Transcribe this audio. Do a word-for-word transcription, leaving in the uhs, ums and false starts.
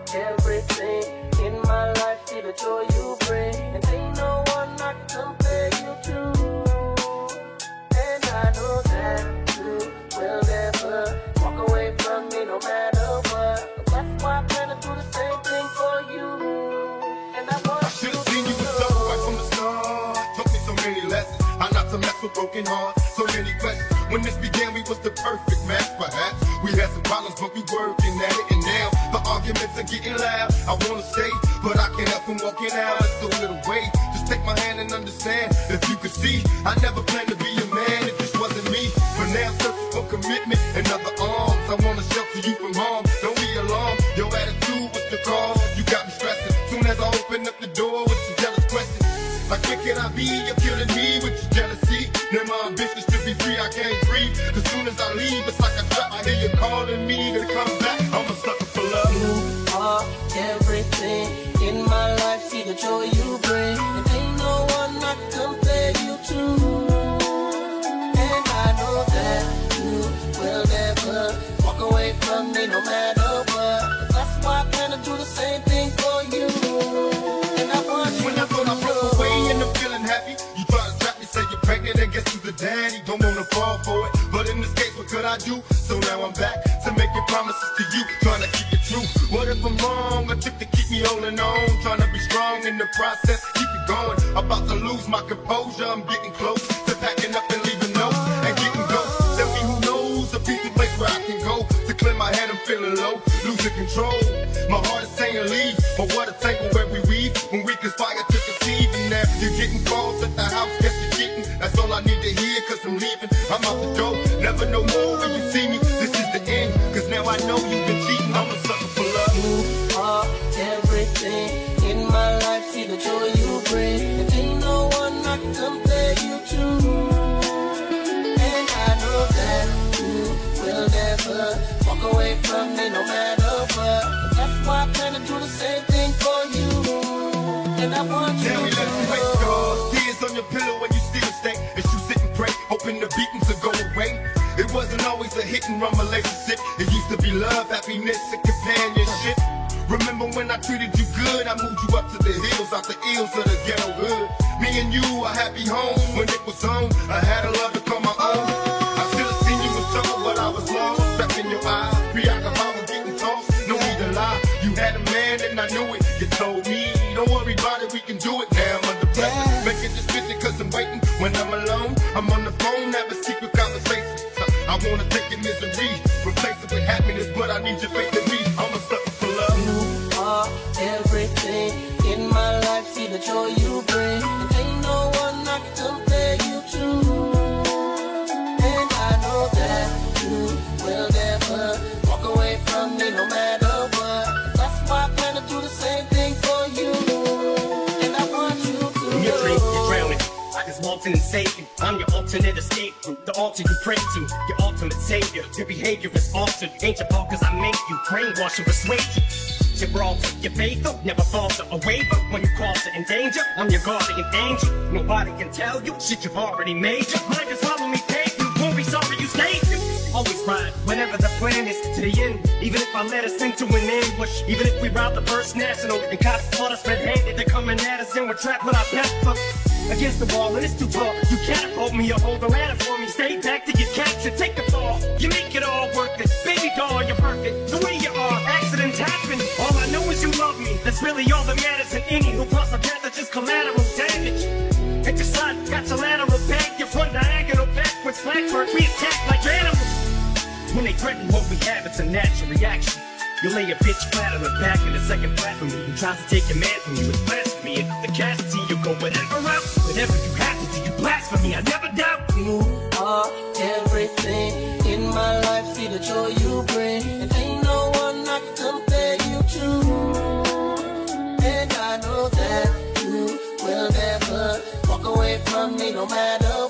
everything in my life. See the joy you bring, and ain't no one I can compare you to. And I know that you will never walk away from me no matter what. But that's why I plan to do the same thing for you. And I want I should have seen you with love right from the start. Taught me so many lessons, how not to mess with broken hearts. So many questions. When this began, we was the perfect match, perhaps. We had some problems, but we working at it. And now the arguments are getting loud. I wanna stay, but I can't help from walking out. Let's go a little way. Just take my hand and understand. If you could see, I never planned to be a man. It just wasn't me. But now searching for commitment and other arms. I wanna shelter you from harm. Don't be alarmed. Your attitude was the cause. You got me stressing. Soon as I open up the door with some jealous questions. Like where can I be? You're killing me with your jealousy. Now my ambitions to be free, I can't breathe. Cause soon as I leave, it's like a trap. I hear you calling me to come back. I'm a sucker for love. You are everything in my life. See the joy you bring, and ain't no one I can compare you to. And I know that you will never walk away from me no matter what. That's why I plan to do the same thing for you. And I want you when to I thought I broke away and I'm feeling happy, you try to trap me, say you're pregnant and guess who's the daddy. Don't wanna fall for it, but in this case, what could I do? So now I'm back to making promises to you, trying to keep it true. What if I'm wrong? A tip to keep me holding on, trying to be strong in the process, keep it going. About to lose my composure, I'm getting close to packing up and leaving notes and getting ghosts. Tell me who knows a peaceful place where I can go to clear my head. I'm feeling low, losing control. My heart is saying leave, but what a tangle where we weave when we conspire to conceive. And now you're getting calls at the house, guess you're cheating. That's all I need to hear, cause I'm leaving. I'm out the door, never no more when you see me. This is the end, cause now I know you've been cheating. I'm a sucker for love. You are everything in my life. See the joy you bring, and ain't no one I can compare you to. And I know that you will never walk away from me no matter what. But that's why I plan to do the same thing for you. And I want you Tell me, to let me wait, cause tears on your pillow when you still stay. As you sit and pray, hoping the beatings will go away. It wasn't always a hit and run relationship. It used to be love, happiness, and companionship. Remember when I treated you good? I moved you up to the hills, out the ills of the ghetto hood. Me and you, a happy home when it was on. I had a love to call my own. I should have seen you in trouble, but I was lost. Trapped in your eyes, preoccupied with getting tossed. No need to lie, you had a man and I knew it. You told me, don't worry about it, we can do it. Now I'm under pressure, making this vision cause I'm waiting. When I'm alone, I'm on the phone, having secret conversations. I wanna take your misery, replace it with happiness, but I need your faith in me. I'm a sucker for love. You are everything in my life. See the joy you bring, and ain't no one I can compare you to. And I know that you will never walk away from me no matter what. That's why I plan to do the same thing for you. And I want you to when you're drink, you're drowning. I just walked in and saved you. I'm your alternate escape route, the altar you pray to, your ultimate savior. Your behavior is altered, ain't your fault cause I make you brainwash and persuade you. Gibraltar, your faithful, never falter or waver. When you cross it in danger, I'm your guardian angel. Nobody can tell you shit you've already made. Your mind just follow me, take you. Won't be sorry you stayed. Always ride whenever the plan is to the end. Even if I let us into an ambush, even if we route the first national and cops caught us red-handed, they're coming at us and we're trapped with our best foot against the wall and it's too tall. You catapult me or hold the ladder for me. Stay back to get captured, take the fall. You make it all worth it. Baby doll, you're perfect. The way you are, accidents happen. All I know is you love me. That's really all that matters. And any who cross a path are just collateral damage. At your side, got your lateral back, your front diagonal backwards, blackbird, we attack like animals. When they threaten what we have, it's a natural reaction. You lay a bitch flat on her back in the second flat from you. Who tries to take your man from you, it's blasphemy. And the casualty, you go whatever route. Whatever you have to do, you blasphemy, I never doubt. You are everything in my life. See the joy you bring, and ain't no one I can compare you to. And I know that you will never walk away from me no matter